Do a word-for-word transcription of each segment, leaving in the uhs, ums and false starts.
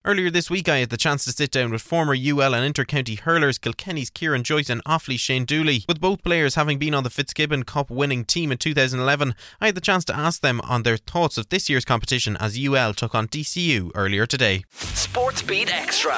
Earlier this week I had the chance to sit down with former U L and inter-county hurlers Kilkenny's Kieran Joyce and Offaly's Shane Dooley. With both players having been on the Fitzgibbon Cup winning team in two thousand eleven, I had the chance to ask them on their thoughts of this year's competition as U L took on D C U earlier today. Sportsbeat Extra.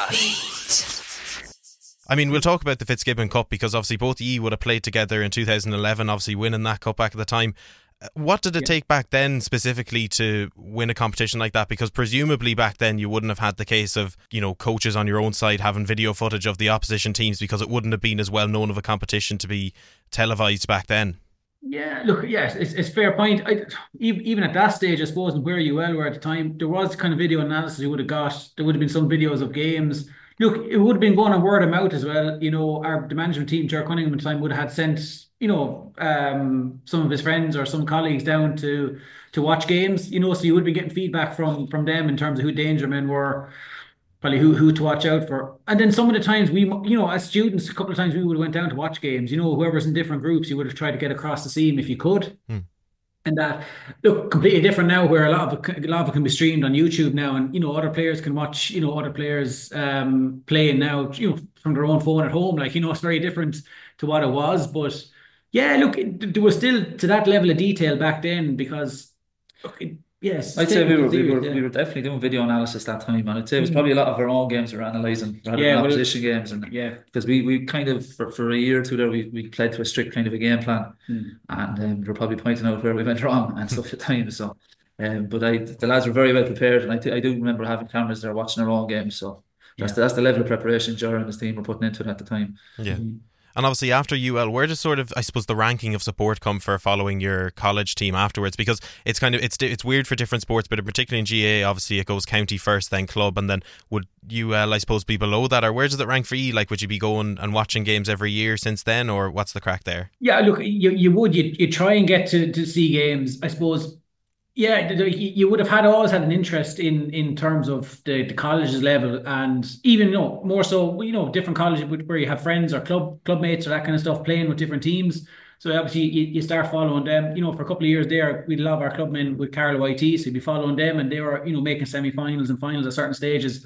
I mean, we'll talk about the Fitzgibbon Cup because obviously both of you would have played together in two thousand eleven, obviously winning that cup back at the time. What did it yeah. take back then specifically to win a competition like that? Because presumably back then you wouldn't have had the case of, you know, coaches on your own side having video footage of the opposition teams because it wouldn't have been as well known of a competition to be televised back then. Yeah, look, yes, it's it's fair point. I, even at that stage, I suppose, and where U L were at the time, there was kind of video analysis you would have got. There would have been some videos of games. Look, it would have been going on word of mouth as well. You know, our the management team, Ger Cunningham at the time, would have had sent, you know, um, some of his friends or some colleagues down to to watch games. You know, so you would be getting feedback from from them in terms of who danger men were, probably who who to watch out for. And then some of the times we, you know, as students, a couple of times we would have went down to watch games. You know, whoever's in different groups, you would have tried to get across to see him if you could. Hmm. And that look completely different now, where a lot of it, a lot of it can be streamed on YouTube now, and you know other players can watch, you know, other players um, playing now, you know, from their own phone at home. Like, you know, it's very different to what it was. But yeah, look, it, there was still to that level of detail back then because, look, it, yes, I'd say we were we were yeah. we were definitely doing video analysis that time, and I'd say it was probably a lot of our own games we were analysing rather Yeah, than well, opposition games, and yeah. because we, we kind of for, for a year or two there we, we played to a strict kind of a game plan, Hmm. and um, they were probably pointing out where we went wrong and stuff at times. So, um, but I the lads were very well prepared, and I th- I do remember having cameras there watching our own games. So that's Yeah. the, that's the level of preparation Ger and his team were putting into it at the time. Yeah. Mm-hmm. And obviously after U L, where does sort of, I suppose, the ranking of support come for following your college team afterwards? Because it's kind of, it's it's weird for different sports, but particularly in G A A, obviously it goes county first, then club, and then would U L, I suppose, be below that? Or where does it rank for you? Like, would you be going and watching games every year since then, or what's the crack there? Yeah, look, you you would you you try and get to, to see games, I suppose. Yeah, th- th- you would have had always had an interest in in terms of the, the colleges level, and even, you know, more so, you know, different colleges where you have friends or club club mates or that kind of stuff playing with different teams. So obviously you, you start following them. You know, for a couple of years there, we'd love our clubmen with Carlow Y T, so you'd be following them, and they were, you know, making semi-finals and finals at certain stages.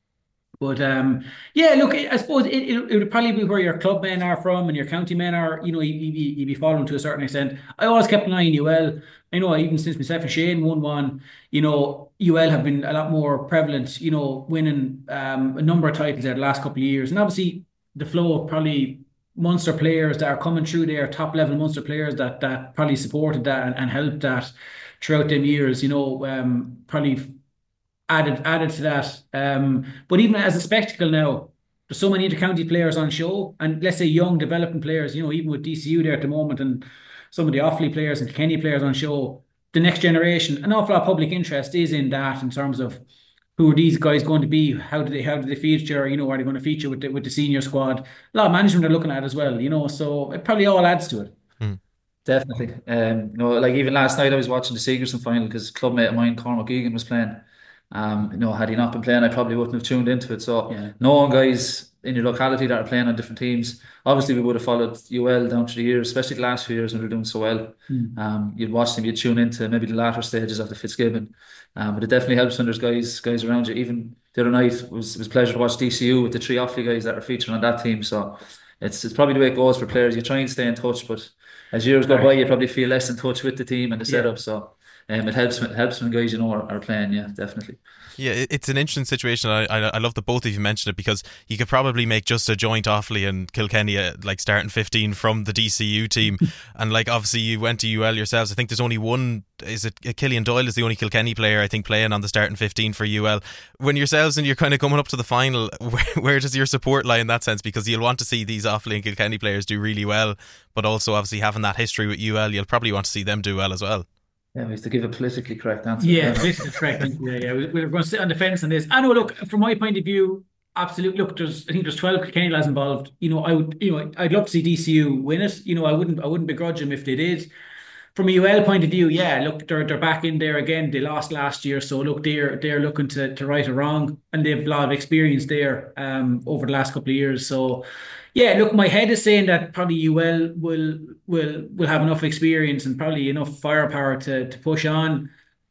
But um, yeah, look, I suppose it, it, it would probably be where your club men are from and your county men are, you know, you, you, you'd be following to a certain extent. I always kept an eye on U L. I know even since myself and Shane won one, you know, U L have been a lot more prevalent, you know, winning um, a number of titles there the last couple of years. And obviously the flow of probably Munster players that are coming through there, top level Munster players that that probably supported that and, and helped that throughout them years, you know, um, probably added added to that. Um, but even as a spectacle now, there's so many intercounty players on show, and let's say young developing players, you know, even with D C U there at the moment, and some of the Offaly players and Kenny players on show, the next generation, an awful lot of public interest is in that in terms of who are these guys going to be, how do they how do they feature, you know, are they going to feature with the, with the senior squad? A lot of management are looking at it as well, you know, so it probably all adds to it. Mm. Definitely. Um, you know, like even last night I was watching the Sigerson final because a clubmate of mine, Cormac Egan, was playing. Um, you know, had he not been playing, I probably wouldn't have tuned into it. So, Yeah. knowing guys in your locality that are playing on different teams, obviously we would have followed U L down through the years, especially the last few years when we were doing so well. Mm. Um, you'd watch them, you'd tune into maybe the latter stages of the Fitzgibbon. Um, but it definitely helps when there's guys guys around you. Even the other night it was it was a pleasure to watch D C U with the three Offaly guys that are featuring on that team. So it's it's probably the way it goes for players. You try and stay in touch, but as years go Right. by, you probably feel less in touch with the team and the Yeah. setup. So um, it helps it helps when guys you know are, are playing. Yeah, definitely. Yeah, it- it's an interesting situation. I, I I love that both of you mentioned it because you could probably make just a joint Offaly and Kilkenny uh, like starting fifteen from the D C U team, and like obviously you went to U L yourselves. I think there's only one. Is it uh, Killian Doyle is the only Kilkenny player I think playing on the starting fifteen for U L. When yourselves and you're kind of coming up to the final, where, where does your support lie in that sense? Because you'll want to see these Offaly and Kilkenny players do really well, but also obviously having that history with U L, you'll probably want to see them do well as well. Yeah, we have to give a politically correct answer. Yeah, this is correct. Yeah, yeah. We- We're going to sit on the fence on this. I know. Look, from my point of view, absolutely. Look, there's I think there's twelve Kilkenny lads involved. You know, I would, you know, I'd love to see D C U win it. You know, I wouldn't, I wouldn't begrudge them if they did. From a U L point of view, yeah, look, they're they're back in there again. They lost last year, so look, they're they're looking to to right a wrong, and they've a lot of experience there um over the last couple of years. So yeah, look, my head is saying that probably U L will will will have enough experience and probably enough firepower to to push on.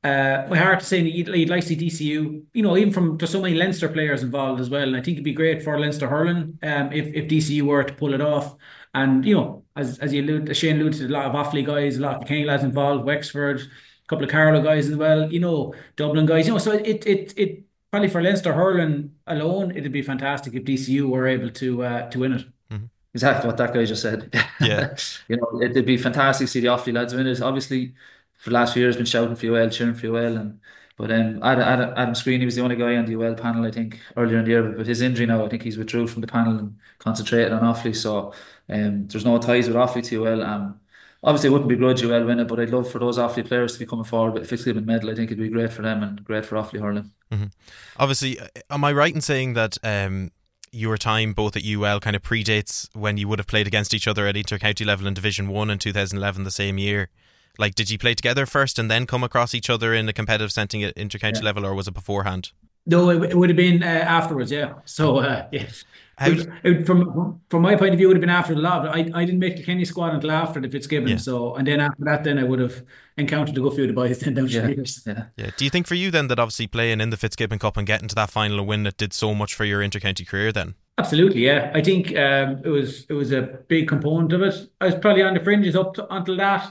Uh, my heart is saying you'd, you'd like to see D C U, you know, even from there's so many Leinster players involved as well. And I think it'd be great for Leinster hurling um, if, if D C U were to pull it off. And, you know, as as you allude, as Shane alluded to, a lot of Offaly guys, a lot of Kenny lads involved, Wexford, a couple of Carlow guys as well, you know, Dublin guys, you know, so it it it probably for Leinster hurling alone, it'd be fantastic if D C U were able to uh, to win it. Mm-hmm. Exactly what that guy just said. Yeah. You know, it'd be fantastic to see the Offaly lads win it. Obviously, for the last few years, been shouting for U L, cheering for U L, and but um, Adam, Adam, Adam Screeney was the only guy on the U L panel, I think, earlier in the year. But with his injury now, I think he's withdrew from the panel and concentrated on Offaly. So um, there's no ties with Offaly to U L. Um, obviously, it wouldn't begrudge U L win it, but I'd love for those Offaly players to be coming forward with a Fitzgibbon medal. I think it'd be great for them and great for Offaly hurling. Mm-hmm. Obviously, am I right in saying that um, your time both at U L kind of predates when you would have played against each other at inter-county level in Division one in two thousand eleven, the same year? Like, did you play together first and then come across each other in a competitive setting at inter-county yeah. level, or was it beforehand? No, it, it would have been uh, afterwards, yeah. So, uh, yeah. It, it, from from my point of view, it would have been after the lot. I, I didn't make the Kenny squad until after the Fitzgibbon. Yeah. So, and then after that, then I would have encountered a good few of the boys then down yeah. years. Yeah. Yeah. Do you think for you then that obviously playing in the Fitzgibbon Cup and getting to that final and win it did so much for your inter-county career then? Absolutely, yeah. I think um, it was it was a big component of it. I was probably on the fringes up to, until that,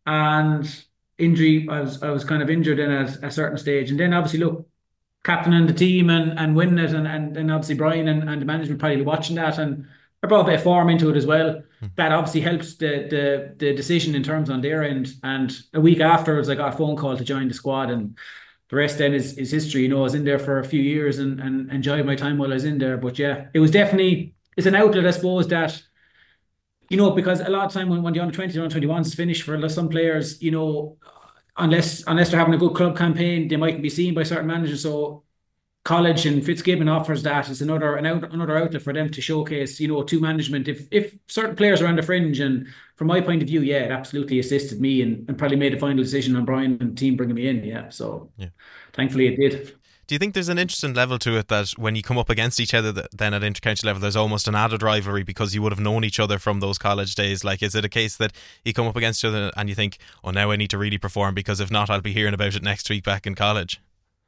and injury. I was I was kind of injured in at a certain stage, and then obviously look. Captaining the team and, and winning it, and, and, and obviously Brian and, and the management probably watching that, and I brought a bit of form into it as well. Mm. That obviously helps the, the the decision in terms on their end. And a week afterwards, I got a phone call to join the squad, and the rest then is, is history. You know, I was in there for a few years and, and enjoyed my time while I was in there. But yeah, it was definitely it's an outlet, I suppose, that you know, because a lot of time when, when the under twenty, under twenty-ones finish for some players, you know. Unless unless they're having a good club campaign, they mightn't be seen by certain managers. So college and Fitzgibbon offers that as another an out, another outlet for them to showcase, you know, to management. If if certain players are on the fringe, and from my point of view, yeah, it absolutely assisted me and, and probably made the final decision on Brian and the team bringing me in. Yeah, so yeah. Thankfully it did. Do you think there's an interesting level to it that when you come up against each other that then at intercounty level there's almost an added rivalry because you would have known each other from those college days? Like, is it a case that you come up against each other and you think, oh, now I need to really perform because if not I'll be hearing about it next week back in college?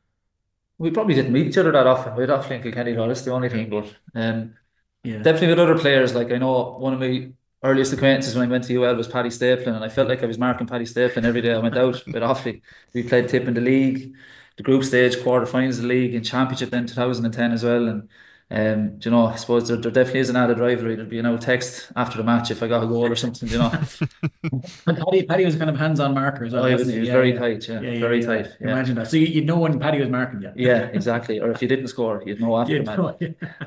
We probably didn't meet each other that often. We'd often in Kilkenny, that's the only thing. But um, yeah. Definitely with other players, like I know one of my earliest acquaintances when I went to U L was Paddy Stapleton, and I felt like I was marking Paddy Stapleton every day I went out with Offaly. We played tip in the league, the group stage, quarter-finals of the league, and championship then two thousand ten as well. And um, you know, I suppose there, there definitely is an added rivalry. There'd be an out text after the match if I got a goal or something, you know. Paddy, Paddy was kind of hands-on marker as well. Oh, he was, he was yeah, very yeah. tight, yeah, yeah, yeah very yeah. tight. Yeah. Imagine that. So you, you'd know when Paddy was marking you. Yeah, exactly. Or if you didn't score, you'd know after the match. Know, yeah.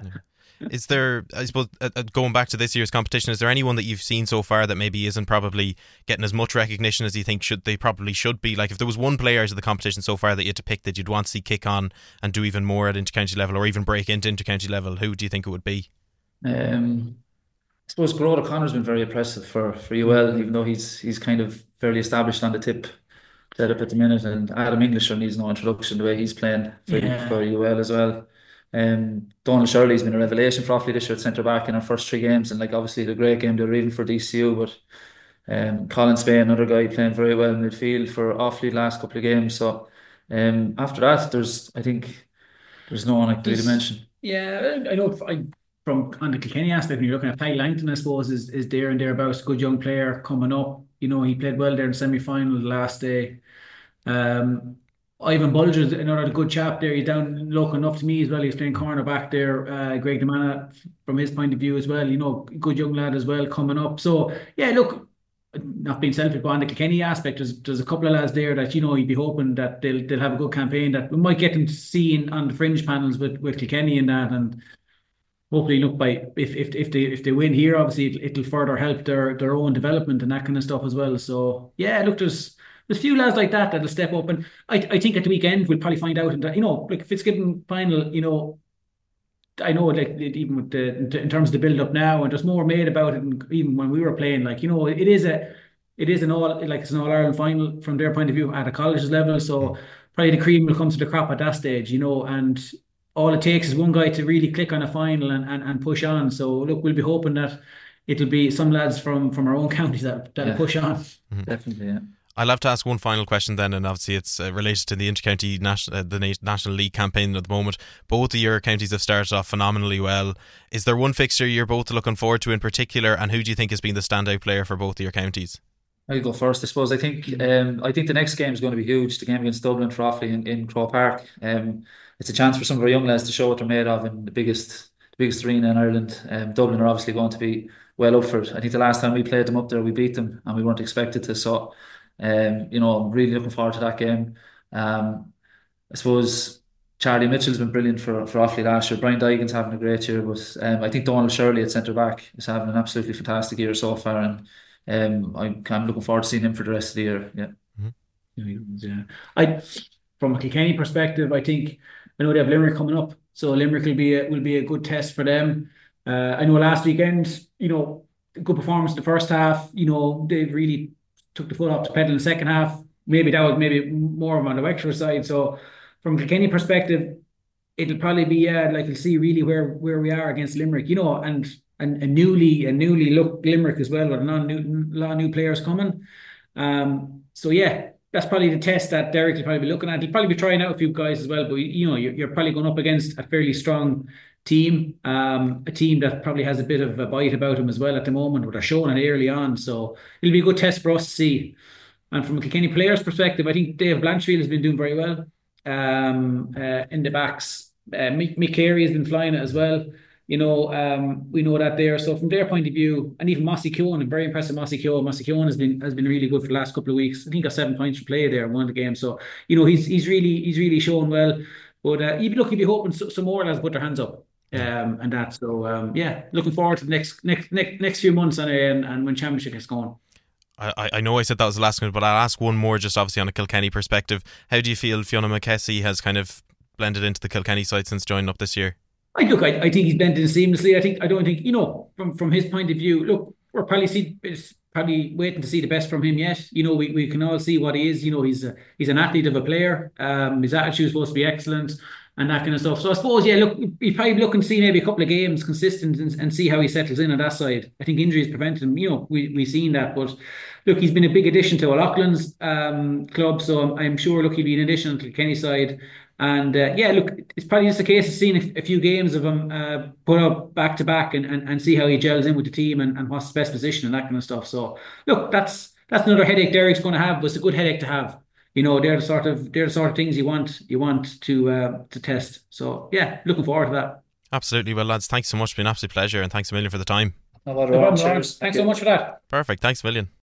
Is there, I suppose, uh, going back to this year's competition, is there anyone that you've seen so far that maybe isn't probably getting as much recognition as you think should they probably should be? Like, if there was one player out of the competition so far that you had to pick that you'd want to see kick on and do even more at intercounty level or even break into intercounty level, who do you think it would be? Um, I suppose Gerard O'Connor's been very impressive for, for U L, even though he's he's kind of fairly established on the tip setup at the minute. And Adam Englisher needs no introduction the way he's playing for, yeah. for U L as well. Um, Donald Shirley's been a revelation for Offaly this year at centre back in our first three games, and like obviously the great game they were even for D C U. But um, Colin Spain, another guy playing very well in midfield for Offaly the last couple of games. So um, after that, there's I think there's no one I can really mention. Yeah, I know. I, from on the Kilkenny aspect, when you're looking at Paddy Langton, I suppose is is there and thereabouts. Good young player coming up. You know, he played well there in the semi final the last day. Um. Ivan Bulger's another good chap there. He's down local enough to me as well. He's playing corner back there. Uh, Greg DeMana, from his point of view as well, you know, good young lad as well coming up. So yeah, look, not being selfish, but on the Kilkenny aspect, there's there's a couple of lads there that you know you'd be hoping that they'll they'll have a good campaign that we might get them to see in, on the fringe panels with with Kilkenny and that, and hopefully look by if if if they if they win here, obviously it'll, it'll further help their their own development and that kind of stuff as well. So yeah, look, there's. There's a few lads like that that'll step up, and I I think at the weekend we'll probably find out. And you know, like Fitzgibbon final, you know, I know like even with the in terms of the build up now, and there's more made about it. And even when we were playing, like you know, it is a it is an all like it's an All Ireland final from their point of view at a college's level. So probably the cream will come to the crop at that stage, you know, and all it takes is one guy to really click on a final and and, and push on. So look, we'll be hoping that it'll be some lads from from our own counties that that'll yeah. push on. Mm-hmm. Definitely, yeah. I'll have to ask one final question then, and obviously it's uh, related to the Intercounty National, uh, the Na- National League campaign at the moment. Both of your counties have started off phenomenally well. Is there one fixture you're both looking forward to in particular, and who do you think has been the standout player for both of your counties? I'll go first, I suppose. I think um, I think the next game is going to be huge. The game against Dublin for Offaly in, in Croke Park. Um, it's a chance for some of our young lads to show what they're made of in the biggest the biggest arena in Ireland. Um, Dublin are obviously going to be well up for it. I think the last time we played them up there, we beat them, and we weren't expected to. So, um, you know, I'm really looking forward to that game. Um, I suppose Charlie Mitchell's been brilliant for for Offaly last year. Brian Daigan's having a great year, but um, I think Donald Shirley at centre back is having an absolutely fantastic year so far, and um, I'm kind of looking forward to seeing him for the rest of the year. Yeah. Mm-hmm. Yeah, I from a Kilkenny perspective, I think I know they have Limerick coming up, so Limerick will be a, will be a good test for them. Uh, I know last weekend, you know, good performance in the first half. You know, they really took the foot off the pedal in the second half. Maybe that was maybe more on the Wexford side. So from a Kilkenny perspective, it'll probably be yeah, like you'll see really where where we are against Limerick, you know, and and a newly a newly looked Limerick as well, with a non new a lot of new players coming. Um, so yeah, that's probably the test that Derek will probably be looking at. He'll probably be trying out a few guys as well, but you know, you're, you're probably going up against a fairly strong team, um, a team that probably has a bit of a bite about him as well at the moment, but they're showing it early on. So it'll be a good test for us to see. And from a Kilkenny players' perspective, I think Dave Blanchfield has been doing very well um, uh, in the backs. Uh, Mick, Mick Carey has been flying it as well. You know, um, we know that there. So from their point of view, and even Mossy Keown, I'm very impressed with Mossy Keown. Mossy Keown has been has been really good for the last couple of weeks. I think he got seven points for play there in one of the games. So you know, he's he's really he's really shown well. But uh, you'd look, you'd be hoping some, some more lads put their hands up. Um, and that. So um, yeah, looking forward to the next next next next few months and and, and when championship gets going. I, I know I said that was the last one, but I'll ask one more just obviously on a Kilkenny perspective. How do you feel Fiona McKessie has kind of blended into the Kilkenny side since joining up this year? I look, I, I think he's blended in seamlessly. I think I don't think you know from from his point of view. Look, we're probably see it's probably waiting to see the best from him yet. You know, we, we can all see what he is. You know, he's a, he's an athlete of a player. Um, his attitude is supposed to be excellent and that kind of stuff. So I suppose yeah, look, he's probably looking to see maybe a couple of games consistent and, and see how he settles in on that side. I think injuries prevented him. You know, we we've seen that, but look, he's been a big addition to O'Loughlin's um, club. So I'm, I'm sure look he'll be an addition to the Kenny side. And uh, yeah, look, it's probably just a case of seeing a, a few games of him uh, put up back to back and, and and see how he gels in with the team and, and what's the best position and that kind of stuff. So look, that's that's another headache Derek's going to have, but it's a good headache to have. You know, they're the sort of they're the sort of things you want you want to uh, to test. So yeah, looking forward to that. Absolutely. Well, lads, thanks so much. It's been an absolute pleasure, and thanks a million for the time. No bother. No problem, Cheers. Thanks so much for that. Perfect. Thanks a million.